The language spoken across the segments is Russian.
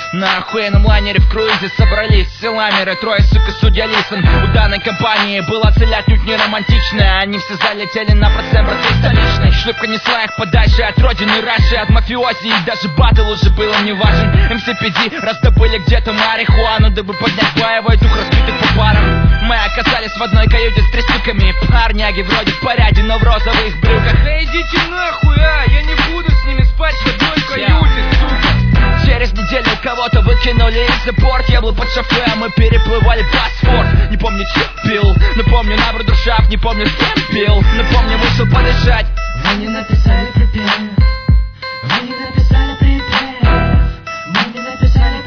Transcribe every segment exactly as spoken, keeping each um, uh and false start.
На охуенном лайнере в круизе собрались все ламеры. Трое, сука, судья Лисон. У данной компании была цель отнюдь не романтичная. Они все залетели на процент столичной. Шлюпка несла их подальше от родины Раши, от мафиози, и даже батл уже был им не важен. эм си пи ди раздобыли где-то марихуану, дабы поднять боевой дух разбитых по парам. Мы оказались в одной каюте с трясюками. Парняги вроде в порядке, но в розовых брюках. Да идите нахуй, а! Я не буду с ними спать в одной каюте, сука! Через неделю кого-то выкинули из-за борт. Я был под шофе, а мы переплывали Босфор. Не помню, чем пил, но помню набор душав. Не помню, с кем пил, но помню, вышел подышать. Вы не написали припев, вы не написали припев, мы не написали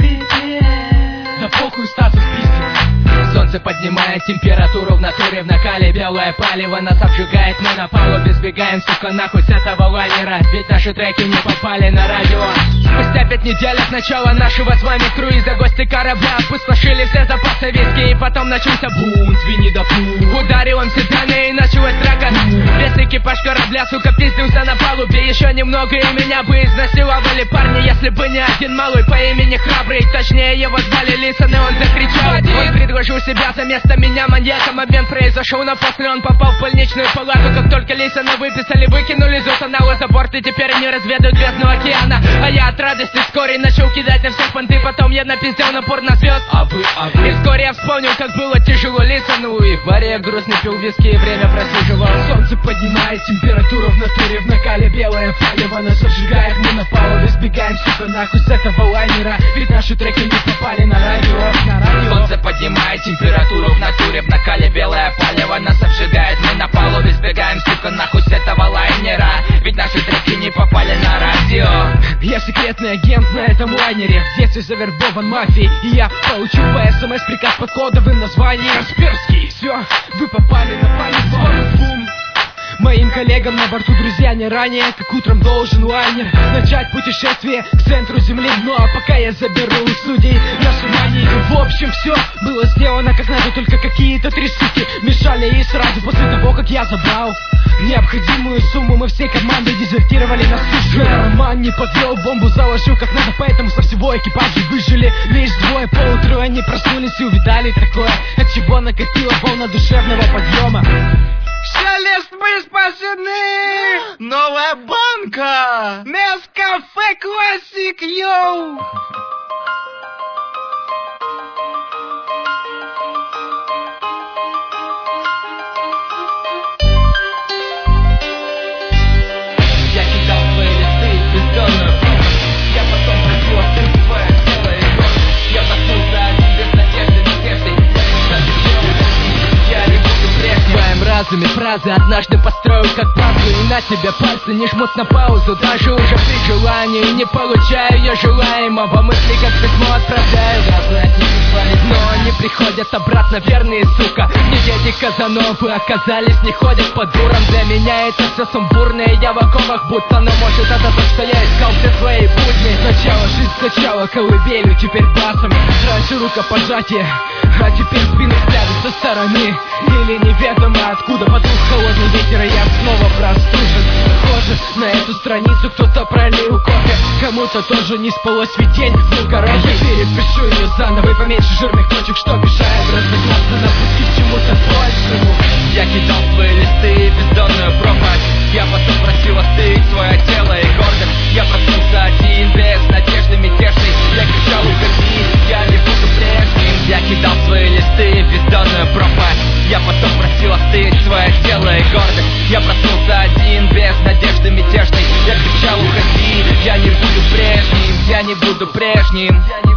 припев. Да похуй, Стас, пиздец. Солнце поднимает температуру в натуре, в накале белое палево нас обжигает. Мы на палубе сбегаем, сука, нахуй с этого лайнера, ведь наши треки не попали на радио. Спустя пять недель от начала нашего с вами круиза гости корабля опустошили все запасы виски, и потом начался бунт, Винни да Пух. Ударил им седаны и началась драка. Весь экипаж корабля, сука, пиздился на палубе. Еще немного и меня бы изнасиловали парни, если бы не один малый по имени Храбрый. Точнее, его звали Лисон, и он закричал. Он предложил себя за место меня маньяком. Обмен произошел, но после он попал в больничную палату. Как только Лисона выписали, выкинули Зусанала за борт, и теперь они разведают бездну океана. А я от радости вскоре начал кидать на всех понты. Потом я напиздел напор на звезд. А вы, а вы? И вскоре я вспомнил, как было тяжело Лисону. И в баре я грустно пил виски, и время просиживал. Солнце поднимает температуру в натуре, в накале белое палево нас обжигает. Мы на палубе сбегаем, сука, нахуй с этого лайнера, ведь наши треки не попали на радио, на радио. Солнце поднимает температуру в натуре, в накале белое палево нас обжигает. Мы на палубе сбегаем, сука, нахуй с этого лайнера, ведь наши треки не попали на радио. Я секретный агент на этом лайнере, в детстве завербован мафией, и я получил по СМС приказ под кодовым названием Касперский. Все, вы попали на память, бум. Моим коллегам на борту друзья не ранее, как утром должен лайнер начать путешествие к центру земли. Ну а пока я заберу у судей нашу манию. В общем, все было сделано как надо, только какие-то три суки мешали. И сразу после того, как я забрал необходимую сумму, мы всей командой дезертировали на сушу. Роман не подвел, бомбу заложил как надо, поэтому со всего экипажа выжили лишь двое. Поутру они проснулись и увидали такое, от чего накатила волна душевного подъема. Все лишь мы спасены! Новая банка! Нескафе Классик, йоу! Я кидал свои листы в бездонную пропасть. Я потом просил открыть свое тело и город. Я проснулся один без надежды, надежды. Я не буду прежним. В своем разуме фразы однажды построил как пазлы, и на тебя пальцы не жмут на паузу. Даже уже при желании не получаю я желаемого. Мысли как письмо отправляю, но они приходят обратно, верные, сука. Не дети Казановы оказались, не ходят по дурам. Для меня это все сумбурное, я в оковах будто. Но может это то, что я искал все свои будни. Сначала жизнь, сначала колыбелью, теперь басом. Раньше рукопожатие, а теперь спину взгляды со стороны. Или неведомо откуда подул холодный ветер, и я снова простужен. Похоже, на эту страницу кто-то пролил кофе. Кому-то тоже не спалось, ведь день был короткий. Я перепишу ее заново и поменьше жирных точек, что мешает разогнаться на пути к чему-то большему. Я кидал свои листы в бездонную пропасть. Я потом просил остыть свое тело и гордость. Я проснулся один, без надежды мятежной. Я кричал: уходи, я не буду прежним. Я кидал свои листы в бездонную пропасть. Я потом просил остыть свое тело и гордость. Я проснулся один, без надежды мятежной. Я кричал: уходи, я не буду прежним, я не буду прежним.